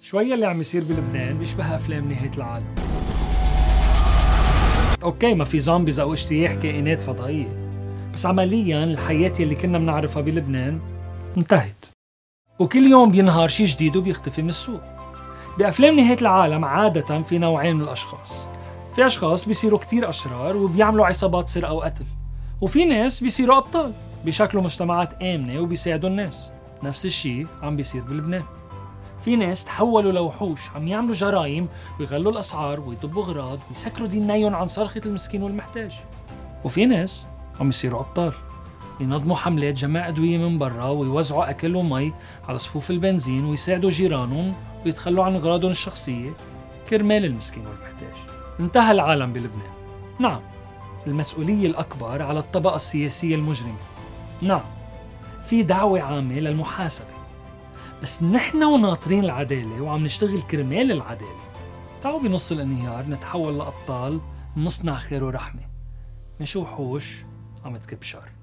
شوية اللي عم يصير بلبنان بيشبه أفلام نهاية العالم. أوكي، ما في زومبيز أو اجتياح كائنات فضائية، بس عملياً الحياة اللي كنا بنعرفها بلبنان انتهت، وكل يوم بينهار شي جديد وبيختفي من السوق. بأفلام نهاية العالم عادة في نوعين من الأشخاص. في أشخاص بيصيروا كتير أشرار وبيعملوا عصابات سرقة وقتل، وفي ناس بيصيروا أبطال بيشكلوا مجتمعات آمنة وبيساعدوا الناس. نفس الشيء عم بيصير بلبنان. في ناس تحولوا لوحوش عم يعملوا جرائم ويغلوا الأسعار ويضبوا أغراض ويسكروا دينايهم عن صرخة المسكين والمحتاج. وفي ناس عم يصيروا أبطال ينظموا حملات جمع أدوية من برا ويوزعوا أكل ومي على صفوف البنزين ويساعدوا جيرانهم ويتخلوا عن أغراضهم الشخصية كرمال المسكين والمحتاج. انتهى العالم بلبنان. نعم، المسؤولية الأكبر على الطبقة السياسية المجرمة. نعم، في دعوة عامة للمحاسبة، بس نحن وناطرين العدالة وعم نشتغل كرمال العدالة. تعالوا بنص الانهيار نتحول لأبطال نصنع خير ورحمة، مش وحوش عم تكب شر.